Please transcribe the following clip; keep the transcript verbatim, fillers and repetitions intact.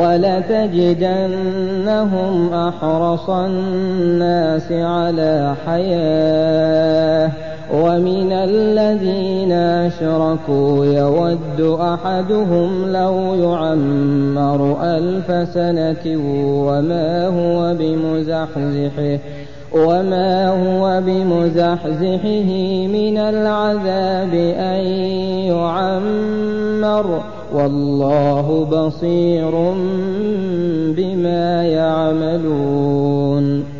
وَلَتَجِدَنَّهُمْ أَحْرَصَ النَّاسِ عَلَىٰ حَيَاةٍ وَمِنَ الَّذِينَ أَشْرَكُوا يَوَدُّ أَحَدُهُمْ لَوْ يُعَمَّرُ أَلْفَ سَنَةٍ وَمَا هُوَ بِمُزَحْزِحِهِ وما هو بمزحزحه من العذاب أن يعمر والله بصير بما يعملون.